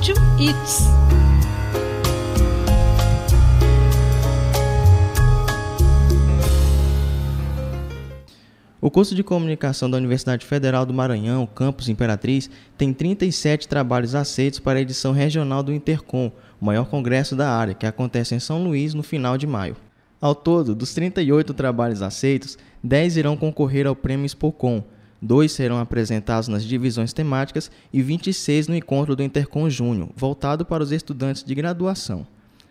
Áudio It's. O curso de comunicação da Universidade Federal do Maranhão, campus Imperatriz, tem 37 trabalhos aceitos para a edição regional do Intercom, o maior congresso da área, que acontece em São Luís no final de maio. Ao todo, dos 38 trabalhos aceitos, 10 irão concorrer ao Prêmio Expocom, 2 serão apresentados nas divisões temáticas e 26 no encontro do Intercom Júnior, voltado para os estudantes de graduação.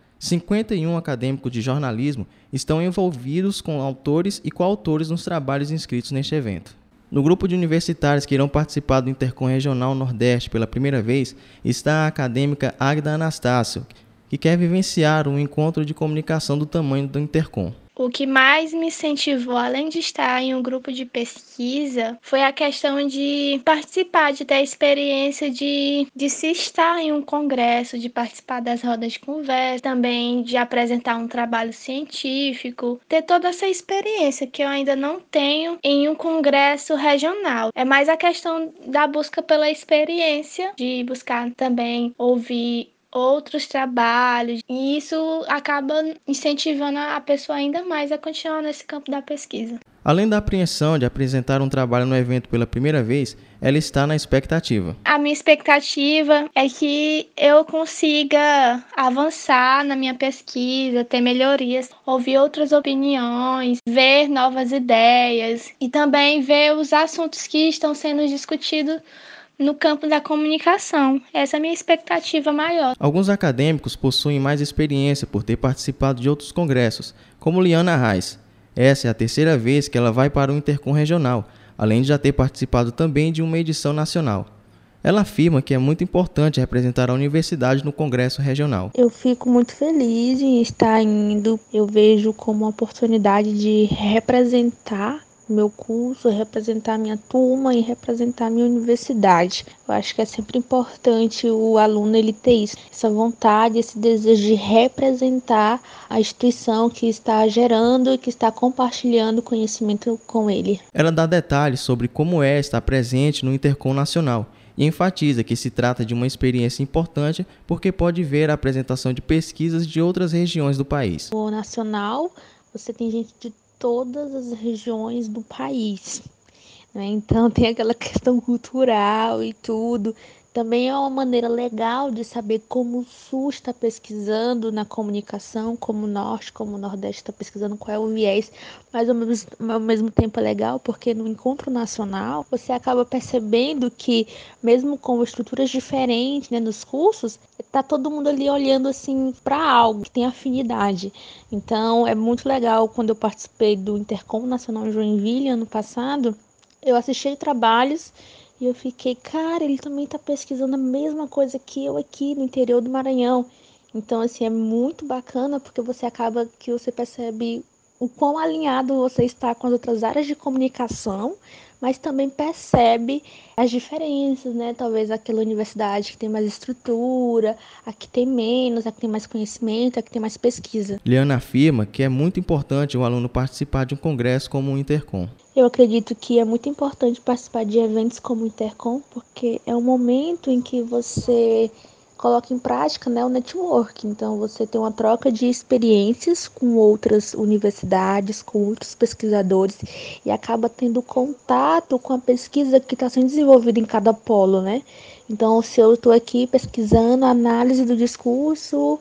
51 acadêmicos de jornalismo estão envolvidos com autores e coautores nos trabalhos inscritos neste evento. No grupo de universitários que irão participar do Intercom Regional Nordeste pela primeira vez está a acadêmica Águida Anastácio, que quer vivenciar um encontro de comunicação do tamanho do Intercom. O que mais me incentivou, além de estar em um grupo de pesquisa, foi a questão de participar, de ter a experiência de se estar em um congresso, de participar das rodas de conversa, também de apresentar um trabalho científico, ter toda essa experiência que eu ainda não tenho em um congresso regional. É mais a questão da busca pela experiência, de buscar também ouvir outros trabalhos, e isso acaba incentivando a pessoa ainda mais a continuar nesse campo da pesquisa. Além da apreensão de apresentar um trabalho no evento pela primeira vez, ela está na expectativa. A minha expectativa é que eu consiga avançar na minha pesquisa, ter melhorias, ouvir outras opiniões, ver novas ideias e também ver os assuntos que estão sendo discutidos no campo da comunicação. Essa é a minha expectativa maior. Alguns acadêmicos possuem mais experiência por ter participado de outros congressos, como Liana Reis. Essa é a terceira vez que ela vai para o Intercom Regional, além de já ter participado também de uma edição nacional. Ela afirma que é muito importante representar a universidade no congresso regional. Eu fico muito feliz em estar indo. Eu vejo como uma oportunidade de representar meu curso, representar minha turma e representar minha universidade. Eu acho que é sempre importante o aluno ele ter isso, essa vontade, esse desejo de representar a instituição que está gerando e que está compartilhando conhecimento com ele. Ela dá detalhes sobre como é estar presente no Intercom Nacional e enfatiza que se trata de uma experiência importante porque pode ver a apresentação de pesquisas de outras regiões do país. No nacional, você tem gente de todas as regiões do país, né? Então tem aquela questão cultural e tudo. Também é uma maneira legal de saber como o Sul está pesquisando na comunicação, como o Norte, como o Nordeste está pesquisando, qual é o viés. Mas ao mesmo tempo é legal porque no encontro nacional você acaba percebendo que mesmo com estruturas diferentes, né, nos cursos, tá todo mundo ali olhando assim para algo que tem afinidade. Então é muito legal. Quando eu participei do Intercom Nacional em Joinville ano passado, eu assisti trabalhos e eu fiquei, cara, ele também está pesquisando a mesma coisa que eu aqui no interior do Maranhão. Então, assim, é muito bacana porque você acaba que você percebe o quão alinhado você está com as outras áreas de comunicação, mas também percebe as diferenças, né? Talvez aquela universidade que tem mais estrutura, a que tem menos, a que tem mais conhecimento, a que tem mais pesquisa. Liana afirma que é muito importante o aluno participar de um congresso como o Intercom. Eu acredito que é muito importante participar de eventos como o Intercom, porque é um momento em que você coloca em prática, né, o network. Então, você tem uma troca de experiências com outras universidades, com outros pesquisadores e acaba tendo contato com a pesquisa que está sendo desenvolvida em cada polo, né? Então, se eu estou aqui pesquisando a análise do discurso,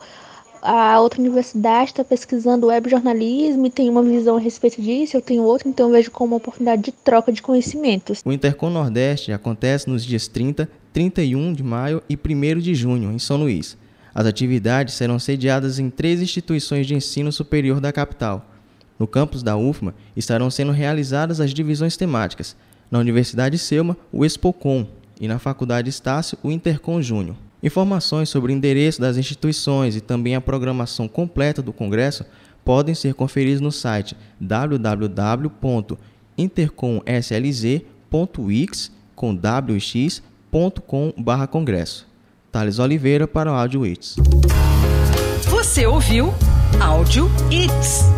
a outra universidade está pesquisando web jornalismo e tem uma visão a respeito disso, eu tenho outra, então eu vejo como uma oportunidade de troca de conhecimentos. O Intercom Nordeste acontece nos dias 30, 31 de maio e 1º de junho, em São Luís. As atividades serão sediadas em 3 instituições de ensino superior da capital. No campus da UFMA estarão sendo realizadas as divisões temáticas. Na Universidade Selma, o Expocom, e na Faculdade Estácio, o Intercom Júnior. Informações sobre o endereço das instituições e também a programação completa do congresso podem ser conferidas no site www.intercomslz.wix.com/congresso. Thales Oliveira para o Áudio It's. Você ouviu Áudio It's.